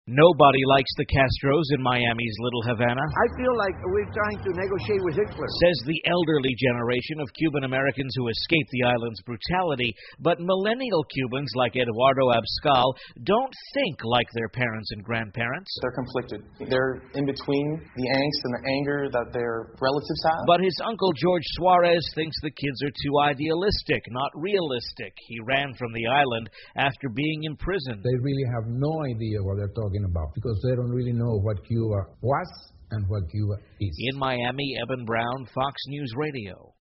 Nobody likes the Castros in Miami's Little Havana, I feel like we're trying to negotiate with Hitler. says the elderly generation of Cuban Americans who escaped the island's brutality. But millennial Cubans like Eduardo Abascal don't think like their parents and grandparents. They're conflicted. They're in between the angst and the anger that their relatives have. But his uncle George Suarez thinks the kids are too idealistic, not realistic. He ran from the island after being imprisoned. They really have no idea what they're talking about because they don't really know what Cuba was and what Cuba is. In Miami, Evan Brown, Fox News Radio.